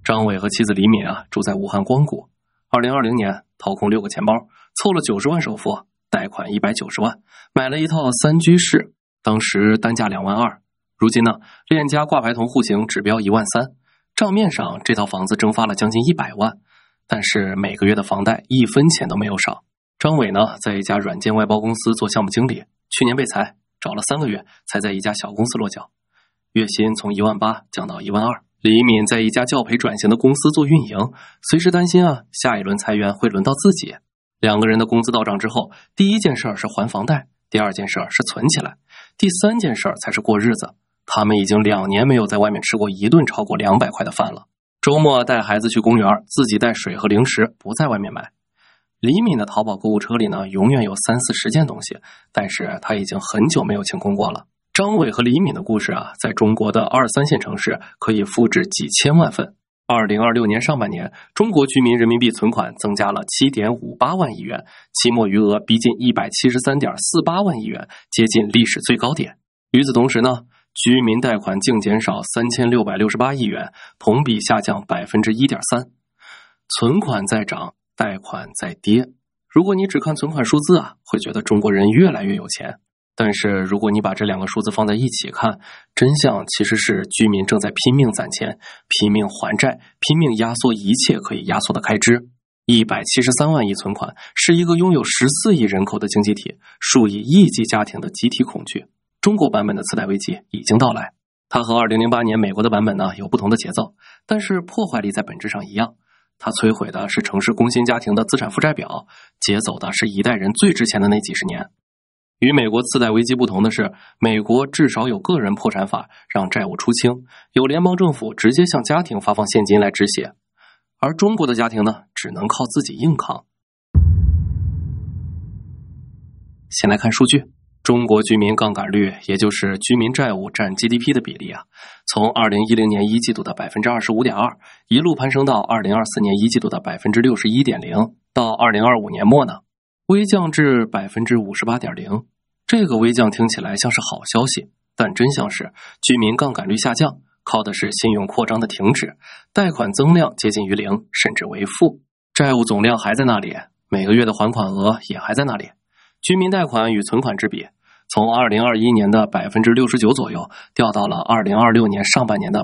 张伟和妻子李敏住在武汉光谷。2020年掏空6个钱包，凑了90万首付，贷款190万，买了一套3居室，当时单价2万2。如今链家挂牌同户型指标1万3，账面上这套房子蒸发了将近100万，但是每个月的房贷1分钱都没有少。张伟在一家软件外包公司做项目经理，去年被裁，找了3个月才在一家小公司落脚，月薪从1万8降到1万2。李敏在一家教培转型的公司做运营，随时担心下一轮裁员会轮到自己。2个人的工资到账之后，第一件事是还房贷，第二件事是存起来，第3件事才是过日子。他们已经2年没有在外面吃过一顿超过200块的饭了。周末带孩子去公园，自己带水和零食，不在外面买。李敏的淘宝购物车里永远有30-40件东西，但是他已经很久没有清空过了。张伟和李敏的故事在中国的2、3线城市可以复制几千万份。2026年上半年，中国居民人民币存款增加了7.58万亿元，期末余额逼近173.48万亿元，接近历史最高点。与此同时居民贷款净减少3668亿元，同比下降 1.3%。 存款在涨，贷款在跌。如果你只看存款数字会觉得中国人越来越有钱。但是如果你把这2个数字放在一起看，真相其实是居民正在拼命攒钱，拼命还债，拼命压缩一切可以压缩的开支。173万亿存款是一个拥有14亿人口的经济体，数以亿计家庭的集体恐惧。中国版本的次贷危机已经到来，它和2008年美国的版本有不同的节奏，但是破坏力在本质上一样。它摧毁的是城市工薪家庭的资产负债表，劫走的是一代人最值钱的那几十年。与美国次贷危机不同的是，美国至少有个人破产法让债务出清，有联邦政府直接向家庭发放现金来止血，而中国的家庭只能靠自己硬扛。先来看数据，中国居民杠杆率，也就是居民债务占 GDP 的比例从2010年1季度的 25.2% 一路攀升到2024年1季度的 61.0%， 到2025年末微降至 58.0%。 这个微降听起来像是好消息，但真相是居民杠杆率下降靠的是信用扩张的停止，贷款增量接近于0，甚至为负，债务总量还在那里，每个月的还款额也还在那里。居民贷款与存款之比从2021年的 69% 左右掉到了2026年上半年的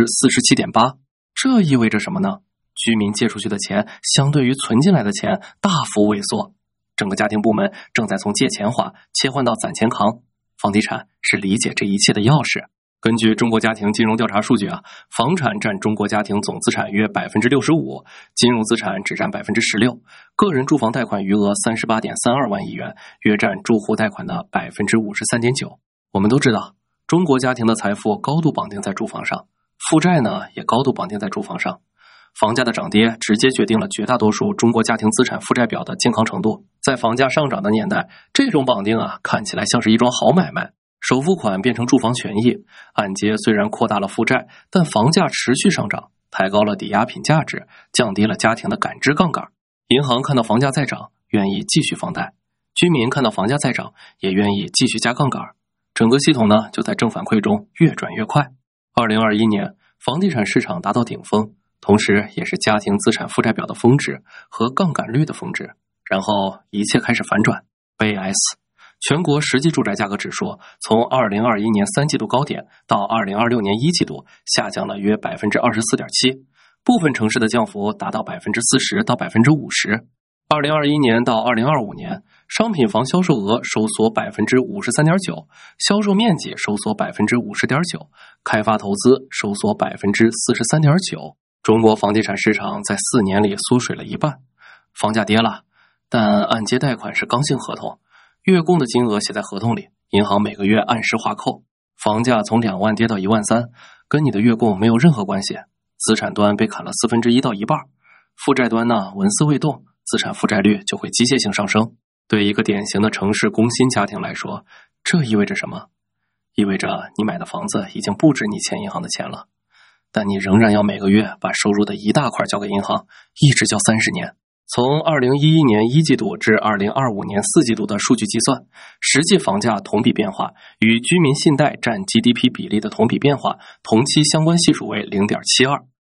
47.8%。 这意味着什么呢？居民借出去的钱相对于存进来的钱大幅萎缩，整个家庭部门正在从借钱花切换到攒钱扛。房地产是理解这一切的钥匙。根据中国家庭金融调查数据房产占中国家庭总资产约 65%， 金融资产只占 16%， 个人住房贷款余额 38.32 万亿元，约占住户贷款的 53.9%。 我们都知道，中国家庭的财富高度绑定在住房上，负债也高度绑定在住房上。房价的涨跌直接决定了绝大多数中国家庭资产负债表的健康程度。在房价上涨的年代，这种绑定看起来像是一桩好买卖，首付款变成住房权益，按揭虽然扩大了负债，但房价持续上涨，抬高了抵押品价值，降低了家庭的感知杠杆。银行看到房价在涨，愿意继续放贷，居民看到房价在涨，也愿意继续加杠杆。整个系统就在正反馈中越转越快。2021年房地产市场达到顶峰，同时也是家庭资产负债表的峰值和杠杆率的峰值，然后一切开始反转。悲哀死！全国实际住宅价格指数从2021年3季度高点到2026年1季度下降了约 24.7%， 部分城市的降幅达到 40%到 50%。 2021年到2025年，商品房销售额收缩 53.9%， 销售面积收缩 50.9%， 开发投资收缩 43.9%。 中国房地产市场在4年里缩水了一半。房价跌了，但按揭贷款是刚性合同，月供的金额写在合同里，银行每个月按时划扣。房价从2万跌到1万3，跟你的月供没有任何关系。资产端被砍了1/4到一半，负债端纹丝未动，资产负债率就会机械性上升。对一个典型的城市工薪家庭来说，这意味着什么？意味着你买的房子已经不止你欠银行的钱了，但你仍然要每个月把收入的一大块交给银行，一直交30年。从2011年1季度至2025年4季度的数据计算，实际房价同比变化与居民信贷占 GDP 比例的同比变化，同期相关系数为 0.72。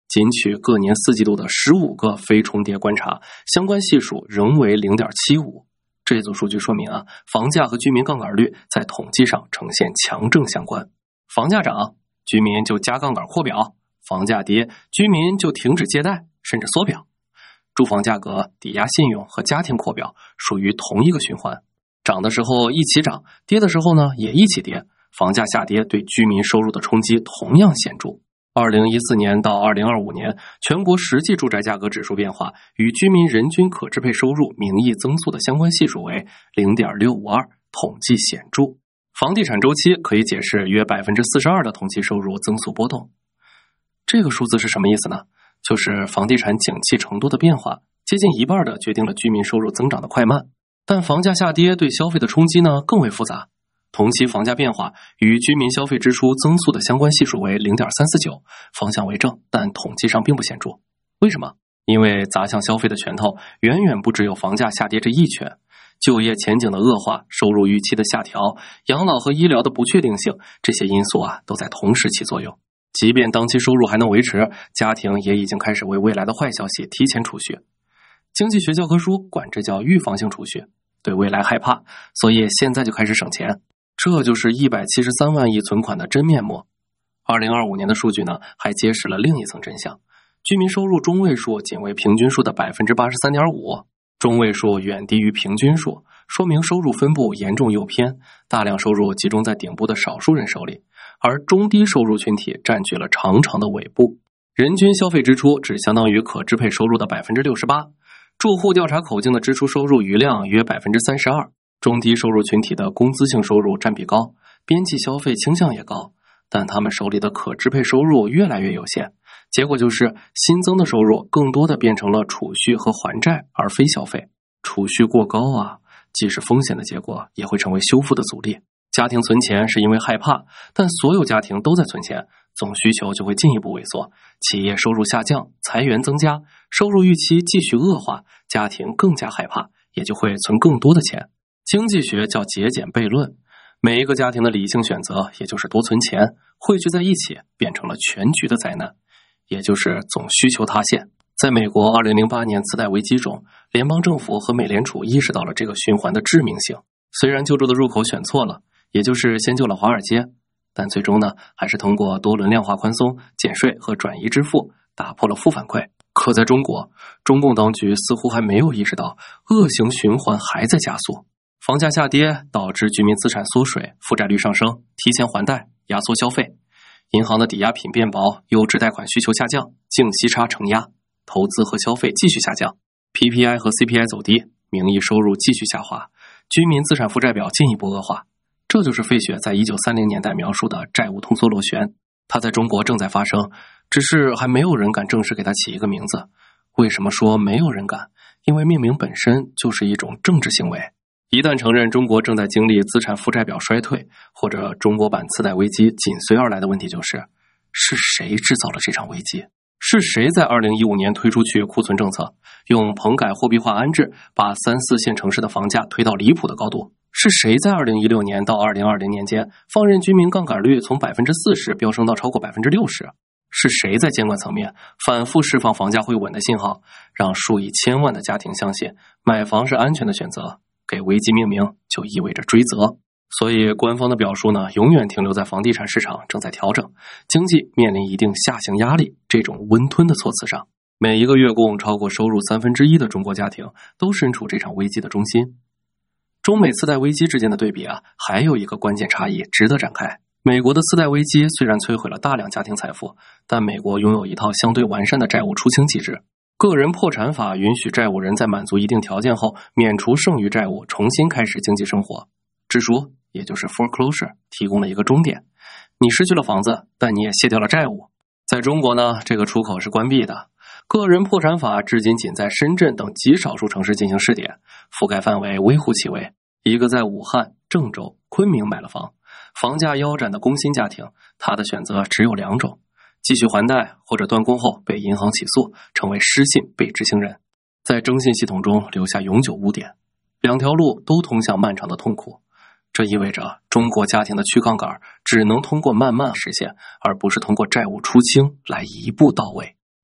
仅取各年4季度的15个非重叠观察，相关系数仍为 0.75。这组数据说明房价和居民杠杆率在统计上呈现强正相关。房价涨，居民就加杠杆扩表；房价跌，居民就停止借贷甚至缩表。住房价格、抵押信用和家庭扩表属于同一个循环，涨的时候一起涨，跌的时候呢也一起跌。房价下跌对居民收入的冲击同样显著。2014年到2025年，全国实际住宅价格指数变化与居民人均可支配收入名义增速的相关系数为 0.652， 统计显著。房地产周期可以解释约 42% 的同期收入增速波动。这个数字是什么意思呢？就是房地产景气程度的变化，接近一半的决定了居民收入增长的快慢。但房价下跌对消费的冲击呢更为复杂。同期房价变化与居民消费支出增速的相关系数为 0.349， 方向为正，但统计上并不显著。为什么？因为杂项消费的拳头远远不只有房价下跌这一拳，就业前景的恶化、收入预期的下调、养老和医疗的不确定性，这些因素都在同时起作用。即便当期收入还能维持，家庭也已经开始为未来的坏消息提前储蓄。经济学教科书管这叫预防性储蓄，对未来害怕，所以现在就开始省钱。这就是173万亿存款的真面目。2025年的数据呢，还揭示了另一层真相：居民收入中位数仅为平均数的 83.5%， 中位数远低于平均数，说明收入分布严重诱偏，大量收入集中在顶部的少数人手里，而中低收入群体占据了长长的尾部。人均消费支出只相当于可支配收入的 68%， 住户调查口径的支出收入余量约 32%。中低收入群体的工资性收入占比高，边际消费倾向也高，但他们手里的可支配收入越来越有限，结果就是新增的收入更多的变成了储蓄和还债，而非消费。储蓄过高既是风险的结果，也会成为修复的阻力。家庭存钱是因为害怕，但所有家庭都在存钱，总需求就会进一步萎缩，企业收入下降，裁员增加，收入预期继续恶化，家庭更加害怕，也就会存更多的钱。经济学叫节俭悖论，每一个家庭的理性选择，也就是多存钱，汇聚在一起变成了全局的灾难，也就是总需求塌陷。在美国2008年次贷危机中，联邦政府和美联储意识到了这个循环的致命性。虽然救助的入口选错了，也就是先救了华尔街，但最终呢，还是通过多轮量化宽松、减税和转移支付，打破了负反馈。可在中国，中共当局似乎还没有意识到恶性循环还在加速。房价下跌导致居民资产缩水，负债率上升，提前还贷，压缩消费，银行的抵押品变薄，优质贷款需求下降，净息差承压，投资和消费继续下降， PPI 和 CPI 走低，名义收入继续下滑，居民资产负债表进一步恶化。这就是费雪在1930年代描述的债务通缩螺旋，它在中国正在发生，只是还没有人敢正式给它起一个名字。为什么说没有人敢？因为命名本身就是一种政治行为。一旦承认中国正在经历资产负债表衰退，或者中国版次贷危机紧随而来的问题就是谁制造了这场危机？是谁在2015年推出去库存政策，用棚改货币化安置把3、4线城市的房价推到离谱的高度？是谁在2016年到2020年间放任居民杠杆率从 40% 飙升到超过 60%？ 是谁在监管层面反复释放房价会稳的信号，让数以千万的家庭相信买房是安全的选择？给危机命名就意味着追责，所以官方的表述呢，永远停留在房地产市场正在调整，经济面临一定下行压力这种温吞的措辞上。每一个月供超过收入1/3的中国家庭都身处这场危机的中心。中美次贷危机之间的对比还有一个关键差异值得展开。美国的次贷危机虽然摧毁了大量家庭财富，但美国拥有一套相对完善的债务出清机制。个人破产法允许债务人在满足一定条件后免除剩余债务，重新开始经济生活。支赎也就是 foreclosure 提供了一个终点，你失去了房子，但你也卸掉了债务。在中国呢，这个出口是关闭的。个人破产法至今仅在深圳等极少数城市进行试点，覆盖范围微乎其微。一个在武汉、郑州、昆明买了房，房价腰斩的工薪家庭，他的选择只有2种：继续还贷，或者断供后被银行起诉，成为失信被执行人，在征信系统中留下永久污点。2条路都通向漫长的痛苦。这意味着中国家庭的去杠杆只能通过慢慢实现，而不是通过债务出清来一步到位。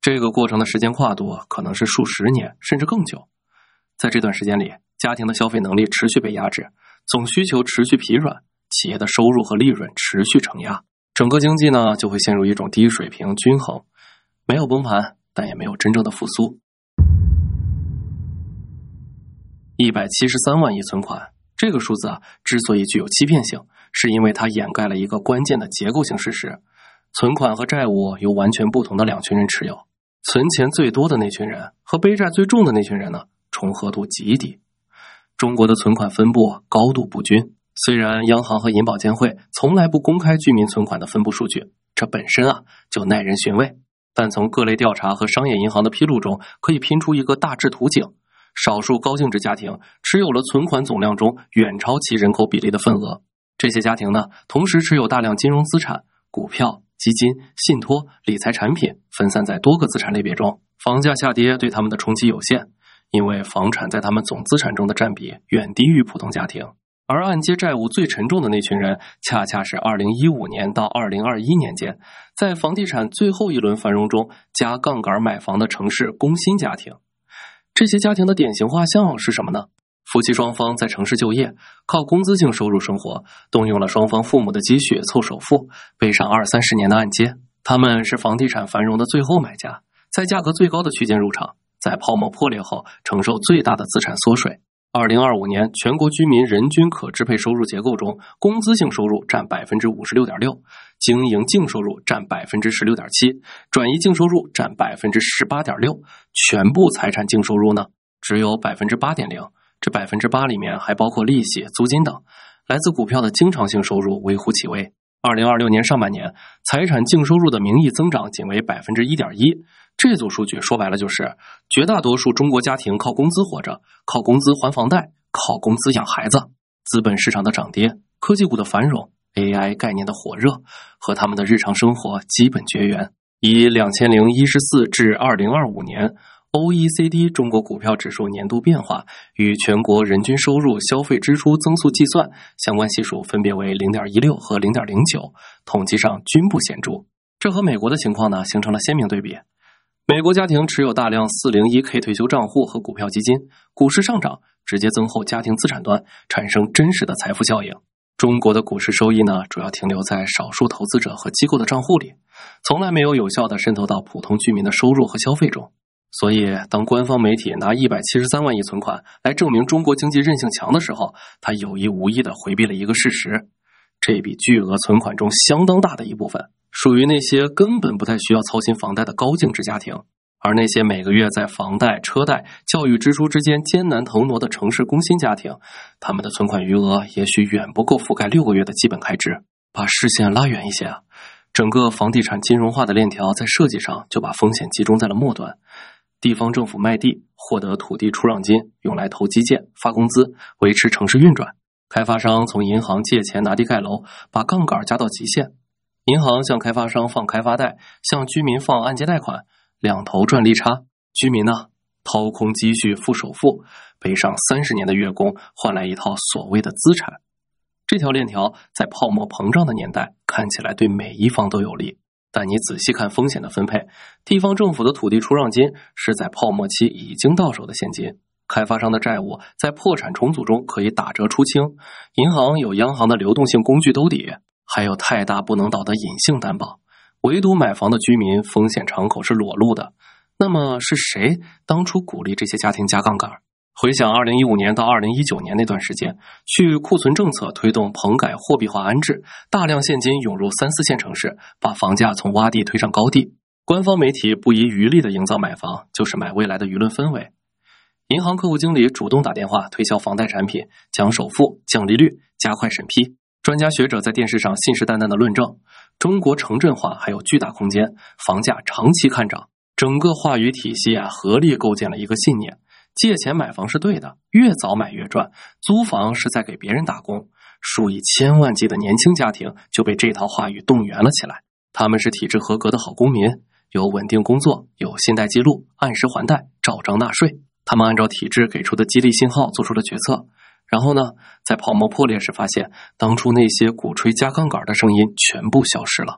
这个过程的时间跨度可能是数十年甚至更久。在这段时间里，家庭的消费能力持续被压制，总需求持续疲软，企业的收入和利润持续承压，整个经济呢就会陷入一种低水平均衡，没有崩盘，但也没有真正的复苏。173万亿存款，这个数字之所以具有欺骗性，是因为它掩盖了一个关键的结构性事实：存款和债务由完全不同的两群人持有，存钱最多的那群人和背债最重的那群人呢，重合度极低。中国的存款分布高度不均，虽然央行和银保监会从来不公开居民存款的分布数据，这本身就耐人寻味，但从各类调查和商业银行的披露中，可以拼出一个大致图景。少数高净值家庭持有了存款总量中远超其人口比例的份额，这些家庭呢，同时持有大量金融资产，股票、基金、信托、理财产品分散在多个资产类别中，房价下跌对他们的冲击有限，因为房产在他们总资产中的占比远低于普通家庭。而按揭债务最沉重的那群人，恰恰是2015年到2021年间，在房地产最后一轮繁荣中加杠杆买房的城市工薪家庭。这些家庭的典型画像是什么呢？夫妻双方在城市就业，靠工资性收入生活，动用了双方父母的积蓄凑首付，背上20-30年的按揭。他们是房地产繁荣的最后买家，在价格最高的区间入场，在泡沫破裂后承受最大的资产缩水。2025年全国居民人均可支配收入结构中，工资性收入占 56.6%， 经营净收入占 16.7%， 转移净收入占 18.6%， 全部财产净收入呢只有 8.0%， 这 8% 里面还包括利息、租金等，来自股票的经常性收入微乎其微。2026年上半年，财产净收入的名义增长仅为 1.1%， 这组数据说白了就是绝大多数中国家庭靠工资活着，靠工资还房贷，靠工资养孩子。资本市场的涨跌，科技股的繁荣， AI 概念的火热，和他们的日常生活基本绝缘。以2014至2025年OECD 中国股票指数年度变化与全国人均收入、消费支出增速计算，相关系数分别为 0.16 和 0.09， 统计上均不显著。这和美国的情况呢形成了鲜明对比。美国家庭持有大量 401k 退休账户和股票基金，股市上涨直接增厚家庭资产端，产生真实的财富效应。中国的股市收益呢，主要停留在少数投资者和机构的账户里，从来没有有效地渗透到普通居民的收入和消费中。所以当官方媒体拿173万亿存款来证明中国经济韧性强的时候，他有意无意地回避了一个事实：这笔巨额存款中相当大的一部分属于那些根本不太需要操心房贷的高净值家庭，而那些每个月在房贷、车贷、教育支出之间艰难腾挪的城市工薪家庭，他们的存款余额也许远不够覆盖6个月的基本开支。把视线拉远一些整个房地产金融化的链条在设计上就把风险集中在了末端。地方政府卖地，获得土地出让金，用来投基建、发工资，维持城市运转。开发商从银行借钱拿地盖楼，把杠杆加到极限。银行向开发商放开发贷，向居民放按揭贷款，两头赚利差。居民呢，掏空积蓄付首付，背上30年的月供，换来一套所谓的资产。这条链条在泡沫膨胀的年代，看起来对每一方都有利。但你仔细看风险的分配，地方政府的土地出让金是在泡沫期已经到手的现金，开发商的债务在破产重组中可以打折出清，银行有央行的流动性工具兜底，还有太大不能倒的隐性担保。唯独买房的居民风险敞口是裸露的。那么是谁当初鼓励这些家庭加杠杆？回想2015年到2019年那段时间，去库存政策推动棚改货币化安置，大量现金涌入3、4线城市，把房价从洼地推上高地。官方媒体不遗余力地营造买房就是买未来的舆论氛围。银行客户经理主动打电话推销房贷产品，降首付、降利率、加快审批。专家学者在电视上信誓旦旦地论证，中国城镇化还有巨大空间，房价长期看涨。整个话语体系合力构建了一个信念：借钱买房是对的，越早买越赚，租房是在给别人打工。数以千万计的年轻家庭就被这套话语动员了起来。他们是体制合格的好公民，有稳定工作，有信贷记录，按时还贷，照章纳税。他们按照体制给出的激励信号做出了决策。然后呢，在泡沫破裂时发现，当初那些鼓吹加杠杆的声音全部消失了。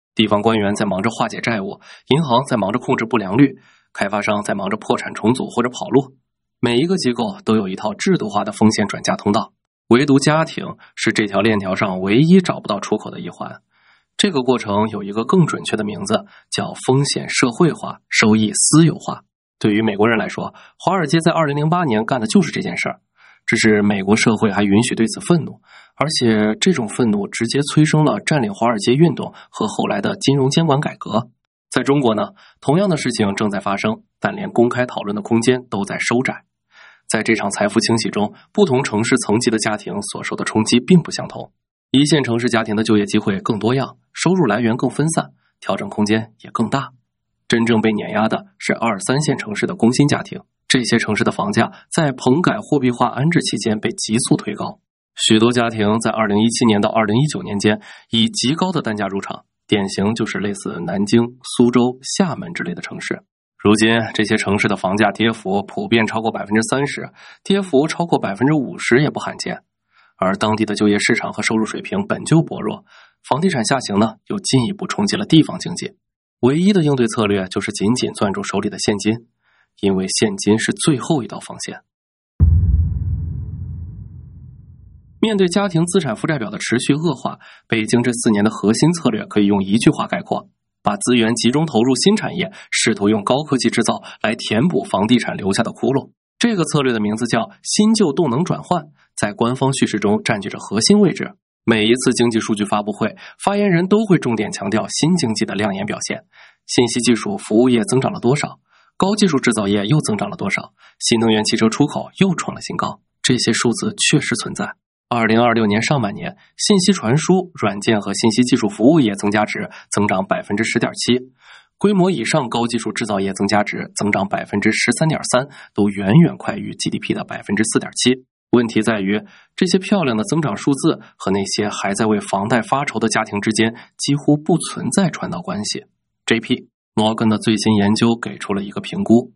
地方官员在忙着化解债务，银行在忙着控制不良率，开发商在忙着破产重组或者跑路。每一个机构都有一套制度化的风险转嫁通道，唯独家庭是这条链条上唯一找不到出口的一环。这个过程有一个更准确的名字，叫风险社会化，收益私有化。对于美国人来说，华尔街在2008年干的就是这件事儿。只是美国社会还允许对此愤怒，而且这种愤怒直接催生了占领华尔街运动和后来的金融监管改革。在中国呢，同样的事情正在发生，但连公开讨论的空间都在收窄。在这场财富清洗中，不同城市层级的家庭所受的冲击并不相同。一线城市家庭的就业机会更多样，收入来源更分散，调整空间也更大。真正被碾压的是2、3线城市的工薪家庭，这些城市的房价在棚改货币化安置期间被急速推高。许多家庭在2017年到2019年间以极高的单价入场，典型就是类似南京、苏州、厦门之类的城市。如今这些城市的房价跌幅普遍超过 30%， 跌幅超过 50% 也不罕见。而当地的就业市场和收入水平本就薄弱，房地产下行呢，又进一步冲击了地方经济。唯一的应对策略就是紧紧攥住手里的现金，因为现金是最后一道防线。面对家庭资产负债表的持续恶化，北京这4年的核心策略可以用一句话概括：把资源集中投入新产业，试图用高科技制造来填补房地产留下的窟窿。这个策略的名字叫新旧动能转换，在官方叙事中占据着核心位置。每一次经济数据发布会，发言人都会重点强调新经济的亮眼表现。信息技术服务业增长了多少？高技术制造业又增长了多少？新能源汽车出口又创了新高。这些数字确实存在。2026年上半年，信息传输、软件和信息技术服务业增加值增长 10.7%， 规模以上高技术制造业增加值增长 13.3%， 都远远快于 GDP 的 4.7%。问题在于，这些漂亮的增长数字和那些还在为房贷发愁的家庭之间几乎不存在传导关系。JP Morgan 的最新研究给出了一个评估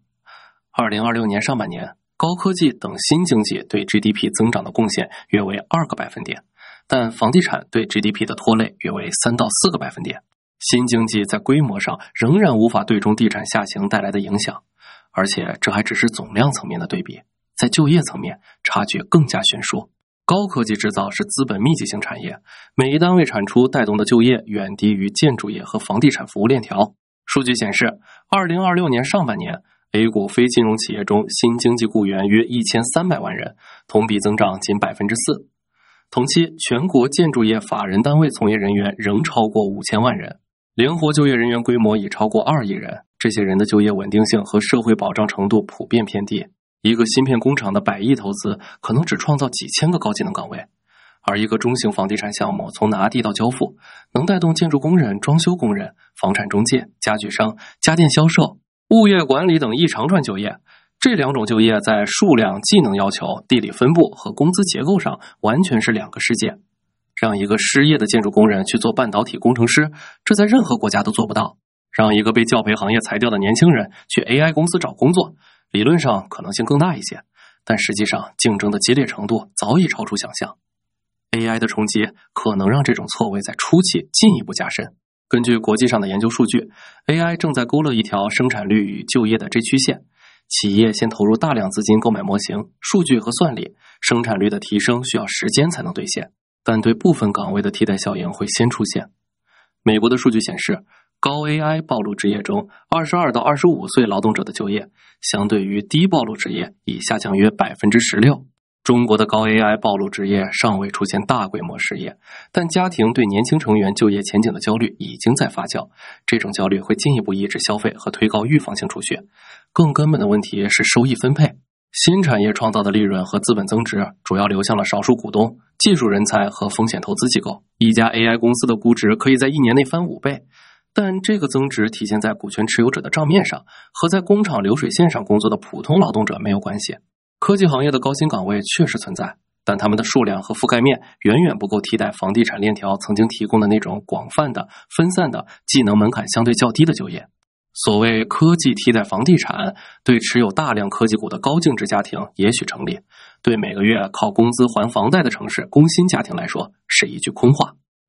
：2026年上半年，高科技等新经济对 GDP 增长的贡献约为2个百分点，但房地产对 GDP 的拖累约为3到4个百分点。新经济在规模上仍然无法对冲地产下行带来的影响，而且这还只是总量层面的对比。在就业层面，差距更加悬殊。高科技制造是资本密集型产业，每一单位产出带动的就业远低于建筑业和房地产服务链条。数据显示，2026年上半年 A 股非金融企业中新经济雇员约1300万人，同比增长仅 4%。同期全国建筑业法人单位从业人员仍超过5000万人，灵活就业人员规模已超过2亿人。这些人的就业稳定性和社会保障程度普遍偏低。一个芯片工厂的100亿投资可能只创造几千个高技能岗位，而一个中型房地产项目从拿地到交付，能带动建筑工人、装修工人、房产中介、家具商、家电销售、物业管理等一长串就业。这2种就业在数量、技能要求、地理分布和工资结构上完全是2个世界。让一个失业的建筑工人去做半导体工程师，这在任何国家都做不到。让一个被教培行业裁掉的年轻人去 AI 公司找工作，理论上可能性更大一些，但实际上竞争的激烈程度早已超出想象。AI 的冲击可能让这种错位在初期进一步加深。根据国际上的研究数据， AI 正在勾勒一条生产率与就业的 J 曲线。企业先投入大量资金购买模型、数据和算力，生产率的提升需要时间才能兑现，但对部分岗位的替代效应会先出现。美国的数据显示，高 AI 暴露职业中22到25岁劳动者的就业，相对于低暴露职业已下降约 16%。 中国的高 AI 暴露职业尚未出现大规模失业，但家庭对年轻成员就业前景的焦虑已经在发酵，这种焦虑会进一步抑制消费和推高预防性储蓄。更根本的问题是收益分配，新产业创造的利润和资本增值主要流向了少数股东、技术人才和风险投资机构。一家 AI 公司的估值可以在1年内翻5倍，但这个增值体现在股权持有者的账面上，和在工厂流水线上工作的普通劳动者没有关系。科技行业的高薪岗位确实存在，但它们的数量和覆盖面远远不够替代房地产链条曾经提供的那种广泛的、分散的、技能门槛相对较低的就业。所谓科技替代房地产，对持有大量科技股的高净值家庭也许成立，对每个月靠工资还房贷的城市工薪家庭来说是一句空话。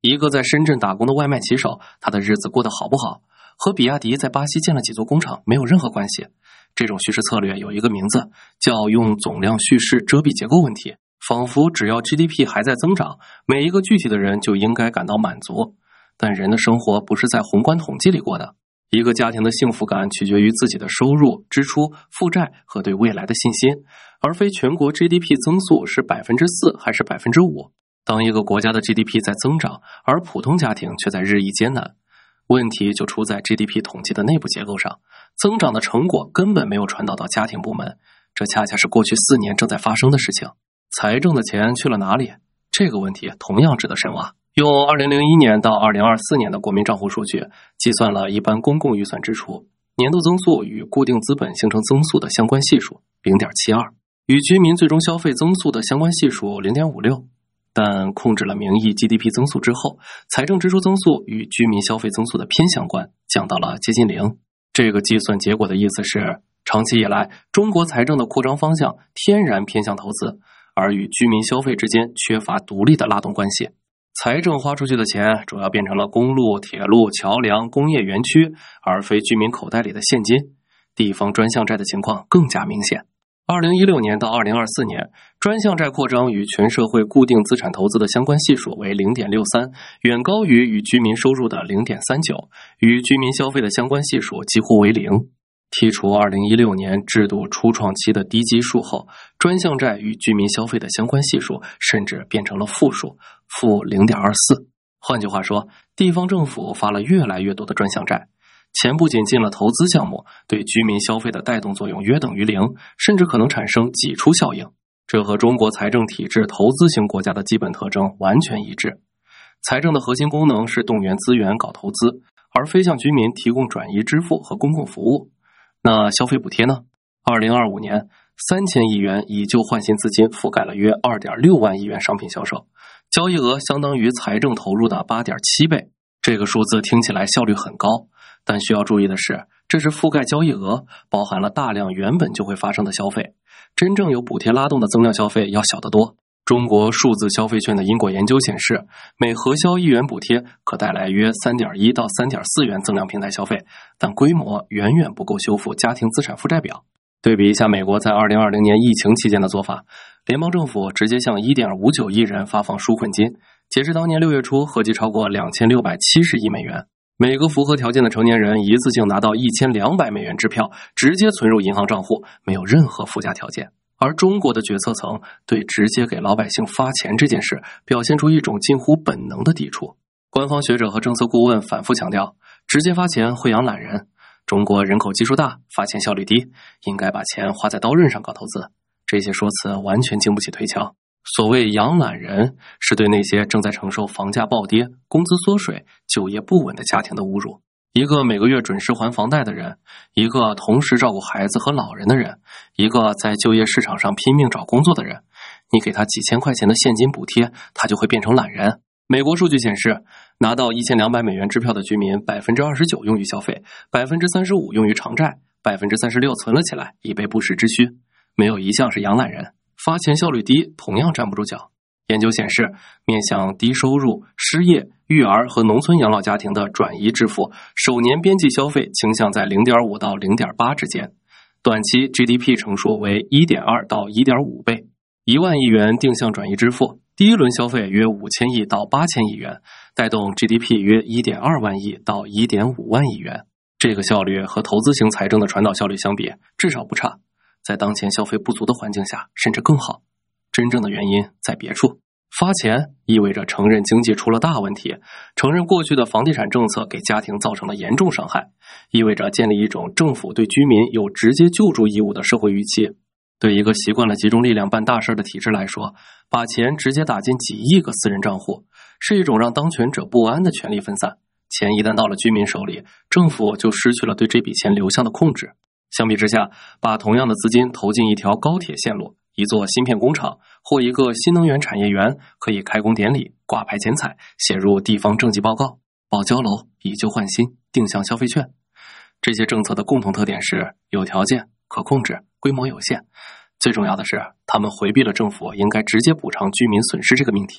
一个在深圳打工的外卖骑手，他的日子过得好不好，和比亚迪在巴西建了几座工厂没有任何关系。这种叙事策略有一个名字，叫用总量叙事遮蔽结构问题，仿佛只要 GDP 还在增长，每一个具体的人就应该感到满足。但人的生活不是在宏观统计里过的，一个家庭的幸福感取决于自己的收入、支出、负债和对未来的信心，而非全国 GDP 增速是 4% 还是 5%。当一个国家的 GDP 在增长，而普通家庭却在日益艰难，问题就出在 GDP 统计的内部结构上，增长的成果根本没有传导到家庭部门，这恰恰是过去4年正在发生的事情。财政的钱去了哪里？这个问题同样值得深挖。用2001年到2024年的国民账户数据计算了一般公共预算支出年度增速与固定资本形成增速的相关系数 0.72， 与居民最终消费增速的相关系数 0.56。但控制了名义 GDP 增速之后，财政支出增速与居民消费增速的偏相关降到了接近0。这个计算结果的意思是，长期以来中国财政的扩张方向天然偏向投资，而与居民消费之间缺乏独立的拉动关系。财政花出去的钱主要变成了公路、铁路、桥梁、工业园区，而非居民口袋里的现金。地方专项债的情况更加明显。2016年到2024年，专项债扩张与全社会固定资产投资的相关系数为 0.63， 远高于与居民收入的 0.39， 与居民消费的相关系数几乎为0。剔除2016年制度初创期的低基数后，专项债与居民消费的相关系数甚至变成了负数，负 0.24。 换句话说，地方政府发了越来越多的专项债，钱不仅进了投资项目，对居民消费的带动作用约等于0，甚至可能产生挤出效应。这和中国财政体制投资型国家的基本特征完全一致。财政的核心功能是动员资源搞投资，而非向居民提供转移支付和公共服务。那消费补贴呢？2025年3000亿元以旧换新资金覆盖了约 2.6 万亿元商品销售，交易额相当于财政投入的 8.7 倍。这个数字听起来效率很高，但需要注意的是，这是覆盖交易额，包含了大量原本就会发生的消费，真正有补贴拉动的增量消费要小得多。中国数字消费券的因果研究显示，每核销1元补贴可带来约 3.1 到 3.4 元增量平台消费，但规模远远不够修复家庭资产负债表。对比一下美国在2020年疫情期间的做法，联邦政府直接向 1.59 亿人发放纾困金，截至当年6月初合计超过2670亿美元。每个符合条件的成年人一次性拿到1200美元支票，直接存入银行账户，没有任何附加条件。而中国的决策层对直接给老百姓发钱这件事表现出一种近乎本能的抵触。官方学者和政策顾问反复强调，直接发钱会养懒人，中国人口基数大，发钱效率低，应该把钱花在刀刃上搞投资。这些说辞完全经不起推敲。所谓养懒人，是对那些正在承受房价暴跌、工资缩水、就业不稳的家庭的侮辱。一个每个月准时还房贷的人，一个同时照顾孩子和老人的人，一个在就业市场上拼命找工作的人，你给他几千块钱的现金补贴，他就会变成懒人。美国数据显示，拿到1200美元支票的居民 29% 用于消费， 35% 用于偿债， 36% 存了起来以备不时之需，没有一项是养懒人。发钱效率低同样站不住脚。研究显示，面向低收入、失业、育儿和农村养老家庭的转移支付，首年边际消费倾向在 0.5 到 0.8 之间，短期 GDP 乘数为 1.2 到 1.5 倍。1万亿元定向转移支付，第一轮消费约5000亿到8000亿元，带动 GDP 约 1.2 万亿到 1.5 万亿元。这个效率和投资型财政的传导效率相比，至少不差，在当前消费不足的环境下，甚至更好。真正的原因在别处。发钱意味着承认经济出了大问题，承认过去的房地产政策给家庭造成了严重伤害，意味着建立一种政府对居民有直接救助义务的社会预期。对一个习惯了集中力量办大事的体制来说，把钱直接打进几亿个私人账户，是一种让当权者不安的权力分散。钱一旦到了居民手里，政府就失去了对这笔钱流向的控制。相比之下，把同样的资金投进一条高铁线路、一座芯片工厂或一个新能源产业园，可以开工典礼、挂牌剪彩、写入地方政绩报告、保交楼、以旧换新、定向消费券。这些政策的共同特点是有条件、可控制、规模有限。最重要的是，他们回避了政府应该直接补偿居民损失这个命题。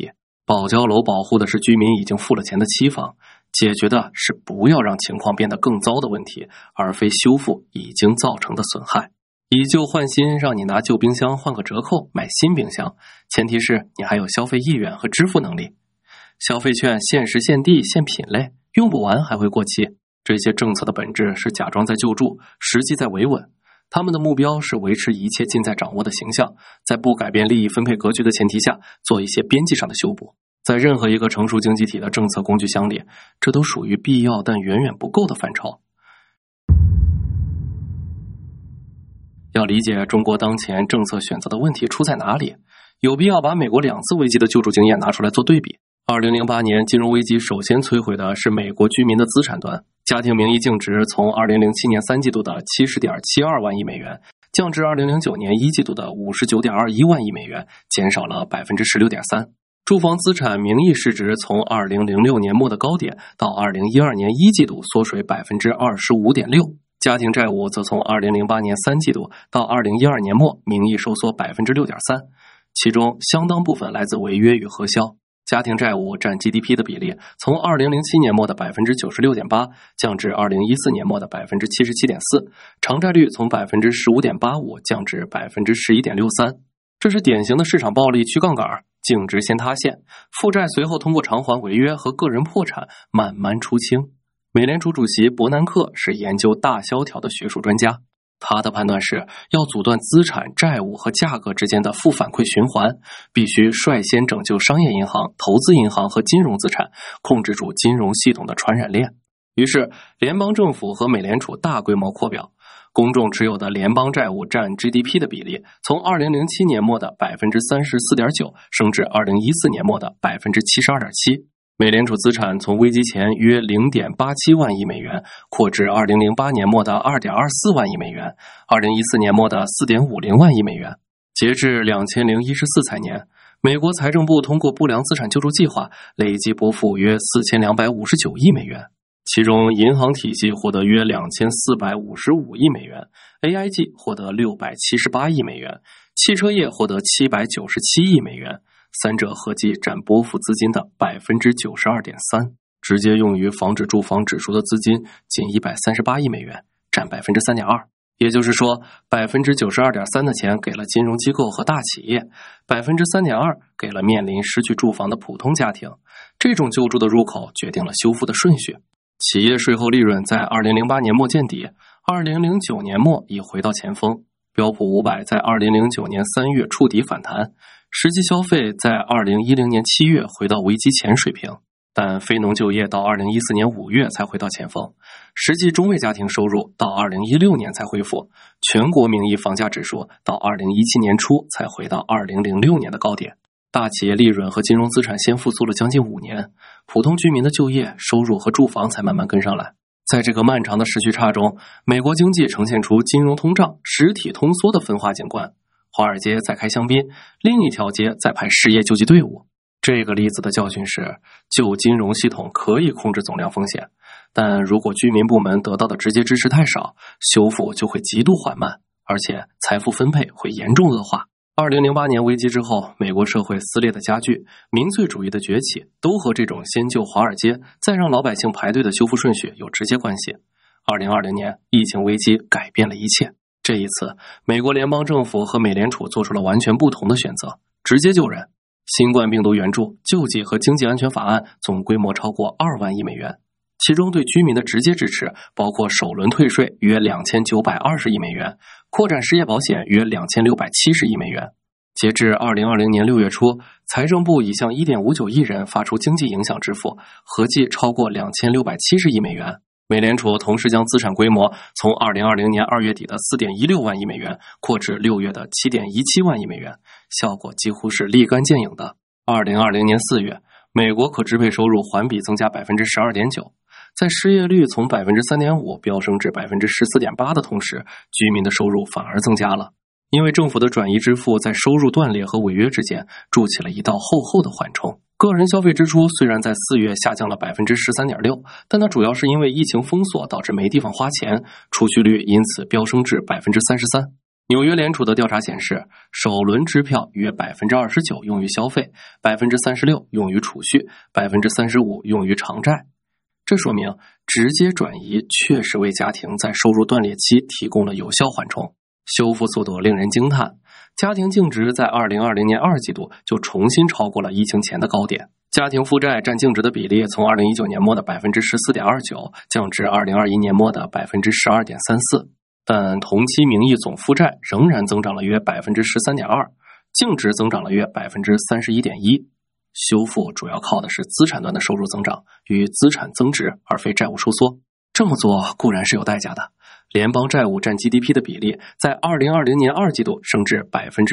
保交楼保护的是居民已经付了钱的期房，解决的是不要让情况变得更糟的问题，而非修复已经造成的损害。以旧换新，让你拿旧冰箱换个折扣买新冰箱，前提是你还有消费意愿和支付能力。消费券限时限地限品类，用不完还会过期。这些政策的本质是假装在救助，实际在维稳。他们的目标是维持一切尽在掌握的形象，在不改变利益分配格局的前提下，做一些边际上的修补。在任何一个成熟经济体的政策工具箱里，这都属于必要但远远不够的范畴。要理解中国当前政策选择的问题出在哪里，有必要把美国2次危机的救助经验拿出来做对比。2008年金融危机首先摧毁的是美国居民的资产端，家庭名义净值从2007年3季度的 70.72 万亿美元降至2009年1季度的 59.21 万亿美元，减少了 16.3%。住房资产名义市值从2006年末的高点到2012年1季度缩水 25.6%。家庭债务则从2008年3季度到2012年末名义收缩 6.3%， 其中相当部分来自违约与核销。家庭债务占 GDP 的比例从2007年末的 96.8% 降至2014年末的 77.4%， 偿债率从 15.85% 降至 11.63%。这是典型的市场暴力去杠杆，净值先塌陷，负债随后通过偿还违约和个人破产慢慢出清。美联储主席伯南克是研究大萧条的学术专家，他的判断是要阻断资产、债务和价格之间的负反馈循环，必须率先拯救商业银行、投资银行和金融资产，控制住金融系统的传染链。于是，联邦政府和美联储大规模扩表，公众持有的联邦债务占 GDP 的比例从2007年末的 34.9% 升至2014年末的 72.7%。美联储资产从危机前约 0.87 万亿美元扩至2008年末的 2.24 万亿美元，2014年末的 4.50 万亿美元。截至2014财年，美国财政部通过不良资产救助计划累计拨付约4259亿美元，其中银行体系获得约2455亿美元， AIG 获得678亿美元，汽车业获得797亿美元，三者合计占拨付资金的 92.3%， 直接用于防止住房指数的资金仅138亿美元，占 3.2%。 也就是说 92.3% 的钱给了金融机构和大企业， 3.2% 给了面临失去住房的普通家庭。这种救助的入口决定了修复的顺序。企业税后利润在2008年末见底，2009年末已回到前峰，标普500在2009年3月触底反弹，实际消费在2010年7月回到危机前水平，但非农就业到2014年5月才回到前峰，实际中位家庭收入到2016年才恢复，全国名义房价指数到2017年初才回到2006年的高点。大企业利润和金融资产先复苏了将近5年，普通居民的就业、收入和住房才慢慢跟上来。在这个漫长的时序差中，美国经济呈现出金融通胀、实体通缩的分化景观。华尔街在开香槟，另一条街在派失业救济队伍。这个例子的教训是，旧金融系统可以控制总量风险，但如果居民部门得到的直接支持太少，修复就会极度缓慢，而且财富分配会严重恶化。2008年危机之后，美国社会撕裂的加剧，民粹主义的崛起，都和这种先救华尔街，再让老百姓排队的修复顺序有直接关系。2020年，疫情危机改变了一切。这一次，美国联邦政府和美联储做出了完全不同的选择，直接救人。新冠病毒援助、救济和经济安全法案总规模超过2万亿美元，其中对居民的直接支持包括首轮退税约2920亿美元，扩展失业保险约2670亿美元。截至2020年6月初，财政部已向 1.59 亿人发出经济影响支付，合计超过2670亿美元。美联储同时将资产规模从2020年2月底的 4.16 万亿美元扩至6月的 7.17 万亿美元，效果几乎是立竿见影的。2020年4月，美国可支配收入环比增加 12.9%， 在失业率从 3.5% 飙升至 14.8% 的同时，居民的收入反而增加了。因为政府的转移支付在收入断裂和违约之间筑起了一道厚厚的缓冲。个人消费支出虽然在4月下降了 13.6%， 但它主要是因为疫情封锁导致没地方花钱，储蓄率因此飙升至 33%。 纽约联储的调查显示，首轮支票约 29% 用于消费， 36% 用于储蓄， 35% 用于偿债。这说明直接转移确实为家庭在收入断裂期提供了有效缓冲，修复速度令人惊叹。家庭净值在2020年2季度就重新超过了疫情前的高点，家庭负债占净值的比例从2019年末的 14.29% 降至2021年末的 12.34%， 但同期名义总负债仍然增长了约 13.2%， 净值增长了约 31.1%。修复主要靠的是资产端的收入增长与资产增值，而非债务收缩。这么做固然是有代价的，联邦债务占 GDP 的比例在2020年2季度升至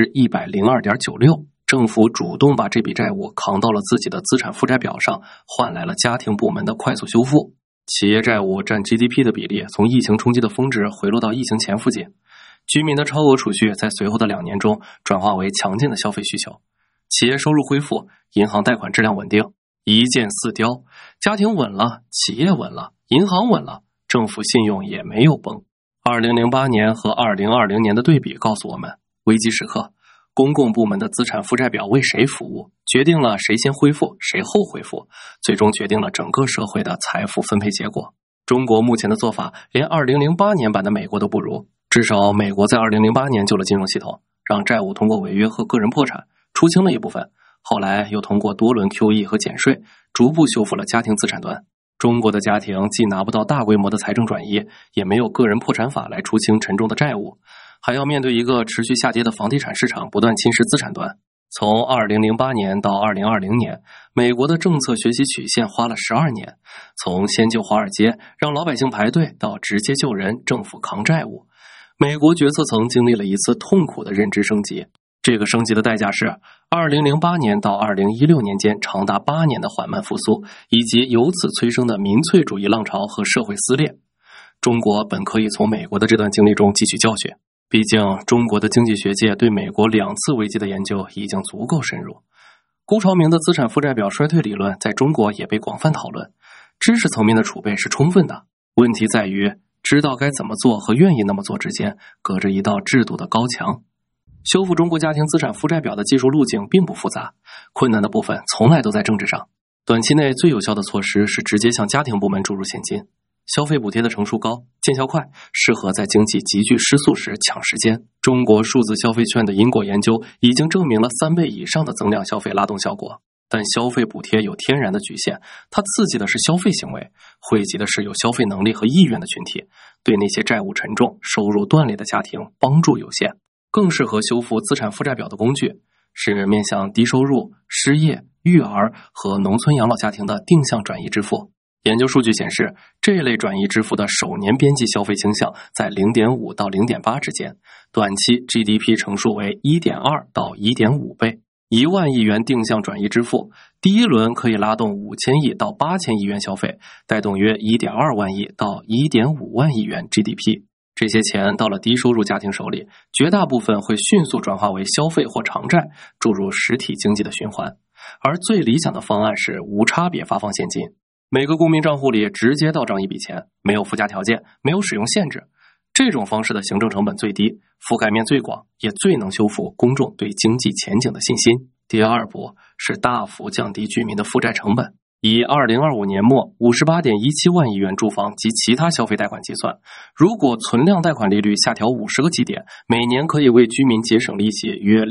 102.96%， 政府主动把这笔债务扛到了自己的资产负债表上，换来了家庭部门的快速修复。企业债务占 GDP 的比例从疫情冲击的峰值回落到疫情前附近，居民的超额储蓄在随后的2年中转化为强劲的消费需求，企业收入恢复，银行贷款质量稳定，一箭四雕，家庭稳了，企业稳了，银行稳了，政府信用也没有崩。2008年和2020年的对比告诉我们，危机时刻，公共部门的资产负债表为谁服务，决定了谁先恢复，谁后恢复，最终决定了整个社会的财富分配结果。中国目前的做法连2008年版的美国都不如，至少美国在2008年救了金融系统，让债务通过违约和个人破产出清了一部分，后来又通过多轮 QE 和减税逐步修复了家庭资产端。中国的家庭既拿不到大规模的财政转移，也没有个人破产法来出清沉重的债务，还要面对一个持续下跌的房地产市场不断侵蚀资产端。从2008年到2020年，美国的政策学习曲线花了12年，从先救华尔街让老百姓排队到直接救人政府扛债务，美国决策层经历了一次痛苦的认知升级。这个升级的代价是2008年到2016年间长达8年的缓慢复苏，以及由此催生的民粹主义浪潮和社会撕裂。中国本可以从美国的这段经历中汲取教训，毕竟中国的经济学界对美国2次危机的研究已经足够深入。辜朝明的资产负债表衰退理论在中国也被广泛讨论，知识层面的储备是充分的，问题在于知道该怎么做和愿意那么做之间隔着一道制度的高墙。修复中国家庭资产负债表的技术路径并不复杂，困难的部分从来都在政治上。短期内最有效的措施是直接向家庭部门注入现金，消费补贴的成数高，见效快，适合在经济急剧失速时抢时间。中国数字消费券的因果研究已经证明了3倍以上的增量消费拉动效果，但消费补贴有天然的局限，它刺激的是消费行为，惠及的是有消费能力和意愿的群体，对那些债务沉重、收入断裂的家庭帮助有限。更适合修复资产负债表的工具是面向低收入、失业、育儿和农村养老家庭的定向转移支付。研究数据显示，这类转移支付的首年边际消费倾向在 0.5 到 0.8 之间，短期 GDP 乘数为 1.2 到 1.5 倍。1万亿元定向转移支付，第一轮可以拉动5000亿到8000亿元消费，带动约 1.2 万亿到 1.5 万亿元 GDP。这些钱到了低收入家庭手里，绝大部分会迅速转化为消费或偿债，注入实体经济的循环。而最理想的方案是无差别发放现金，每个公民账户里直接到账一笔钱，没有附加条件，没有使用限制。这种方式的行政成本最低，覆盖面最广，也最能修复公众对经济前景的信心。第二步是大幅降低居民的负债成本。以2025年末 58.17 万亿元住房及其他消费贷款计算，如果存量贷款利率下调50个基点，每年可以为居民节省利息约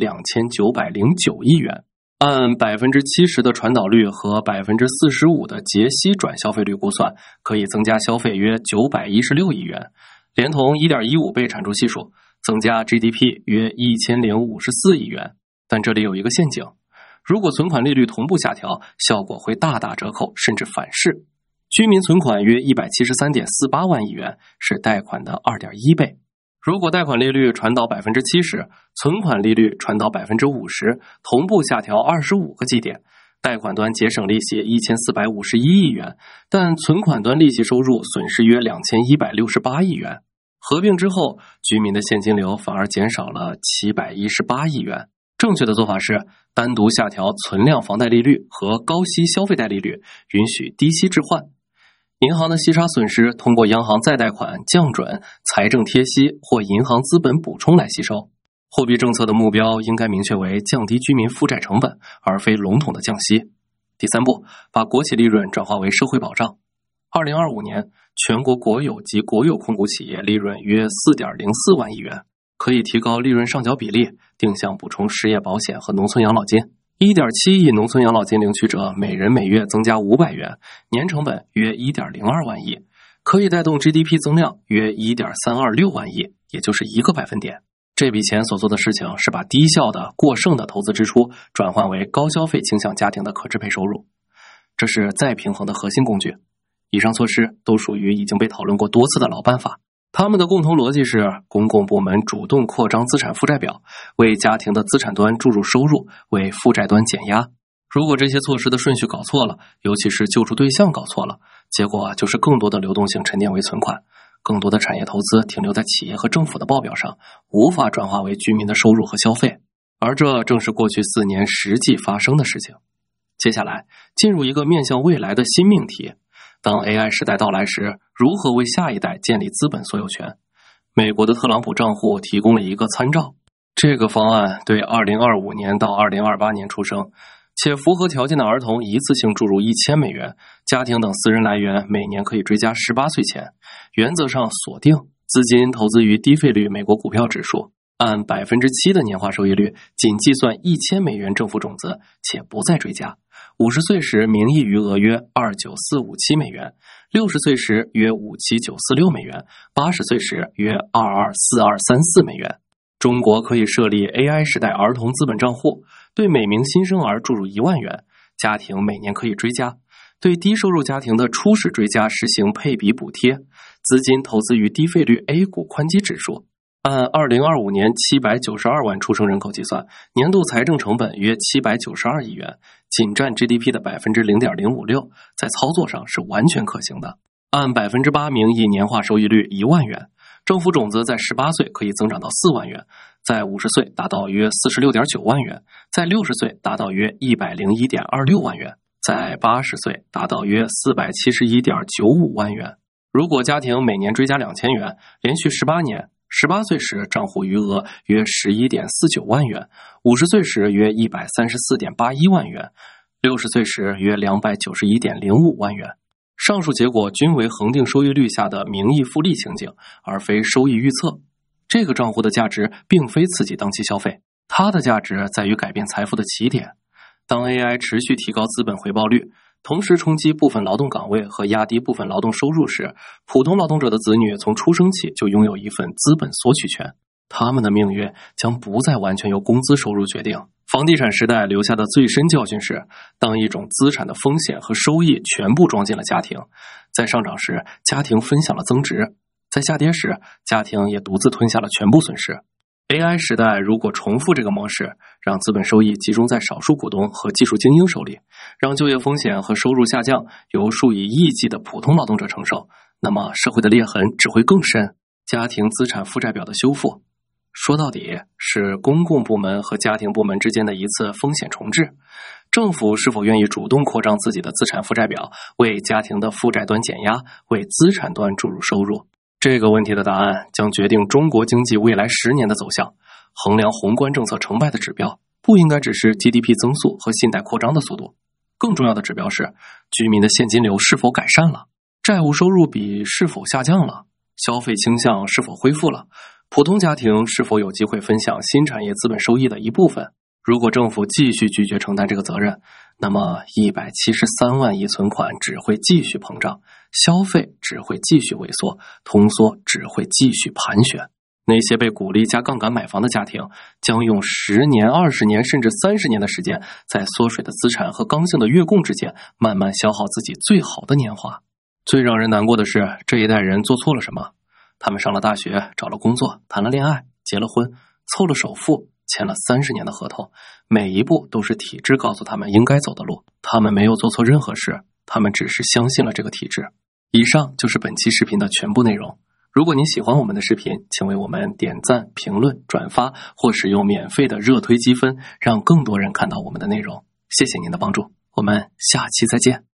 2909亿元。按 70% 的传导率和 45% 的结息转消费率估算，可以增加消费约916亿元，连同 1.15 倍产出系数，增加 GDP 约1054亿元。但这里有一个陷阱，如果存款利率同步下调，效果会大打折扣，甚至反噬。居民存款约 173.48 万亿元，是贷款的 2.1 倍。如果贷款利率传导 70%， 存款利率传导 50%， 同步下调25个基点，贷款端节省利息1451亿元，但存款端利息收入损失约2168亿元。合并之后，居民的现金流反而减少了718亿元。正确的做法是单独下调存量房贷利率和高息消费贷利率，允许低息置换。 银行的息差损失通过央行再贷款、降准、财政贴息或银行资本补充来吸收。货币政策的目标应该明确为降低居民负债成本，而非笼统的降息。第三步，把国企利润转化为社会保障。2025年，全国国有及国有控股企业利润约 4.04 万亿元，可以提高利润上缴比例，定向补充失业保险和农村养老金。1.7 亿农村养老金领取者每人每月增加500元，年成本约 1.02 万亿，可以带动 GDP 增量约 1.326 万亿，也就是1个百分点。这笔钱所做的事情是把低效的、过剩的投资支出转换为高消费倾向家庭的可支配收入，这是再平衡的核心工具。以上措施都属于已经被讨论过多次的老办法，他们的共同逻辑是公共部门主动扩张资产负债表，为家庭的资产端注入收入，为负债端减压。如果这些措施的顺序搞错了，尤其是救助对象搞错了，结果就是更多的流动性沉淀为存款，更多的产业投资停留在企业和政府的报表上，无法转化为居民的收入和消费。而这正是过去4年实际发生的事情。接下来进入一个面向未来的新命题，当 AI 时代到来时，如何为下一代建立资本所有权？美国的特朗普账户提供了一个参照。这个方案对2025年到2028年出生且符合条件的儿童一次性注入1000美元，家庭等私人来源每年可以追加18岁前，原则上锁定资金投资于低费率美国股票指数，按 7% 的年化收益率，仅计算1000美元政府种子，且不再追加。50岁时名义余额约29457美元，60岁时约57946美元，80岁时约224234美元。中国可以设立 AI 时代儿童资本账户，对每名新生儿注入1万元，家庭每年可以追加。对低收入家庭的初始追加实行配比补贴，资金投资于低费率 A 股宽基指数。按2025年792万出生人口计算，年度财政成本约792亿元，仅占 GDP 的 0.056%， 在操作上是完全可行的。按 8% 名义年化收益率1万元，政府种子在18岁可以增长到4万元，在50岁达到约 46.9 万元，在60岁达到约 101.26 万元，在80岁达到约 471.95 万元。如果家庭每年追加2000元，连续18年，18岁时账户余额约 11.49 万元，50岁时约 134.81 万元，60岁时约 291.05 万元。上述结果均为恒定收益率下的名义复利情景，而非收益预测。这个账户的价值并非刺激当期消费，它的价值在于改变财富的起点。当 AI 持续提高资本回报率，同时冲击部分劳动岗位和压低部分劳动收入时，普通劳动者的子女从出生起就拥有一份资本索取权，他们的命运将不再完全由工资收入决定。房地产时代留下的最深教训是，当一种资产的风险和收益全部装进了家庭，在上涨时，家庭分享了增值；在下跌时，家庭也独自吞下了全部损失。AI 时代如果重复这个模式，让资本收益集中在少数股东和技术精英手里，让就业风险和收入下降由数以亿计的普通劳动者承受，那么社会的裂痕只会更深。家庭资产负债表的修复，说到底是公共部门和家庭部门之间的一次风险重置。政府是否愿意主动扩张自己的资产负债表，为家庭的负债端减压，为资产端注入收入？这个问题的答案将决定中国经济未来10年的走向。衡量宏观政策成败的指标，不应该只是 GDP 增速和信贷扩张的速度，更重要的指标是居民的现金流是否改善了，债务收入比是否下降了，消费倾向是否恢复了，普通家庭是否有机会分享新产业资本收益的一部分。如果政府继续拒绝承担这个责任，那么173万亿存款只会继续膨胀，消费只会继续萎缩，通缩只会继续盘旋。那些被鼓励加杠杆买房的家庭，将用10年、20年甚至30年的时间，在缩水的资产和刚性的月供之间，慢慢消耗自己最好的年华。最让人难过的是，这一代人做错了什么？他们上了大学，找了工作，谈了恋爱，结了婚，凑了首付，签了30年的合同，每一步都是体制告诉他们应该走的路。他们没有做错任何事，他们只是相信了这个体制。以上就是本期视频的全部内容。如果您喜欢我们的视频，请为我们点赞、评论、转发或使用免费的热推积分，让更多人看到我们的内容。谢谢您的帮助，我们下期再见。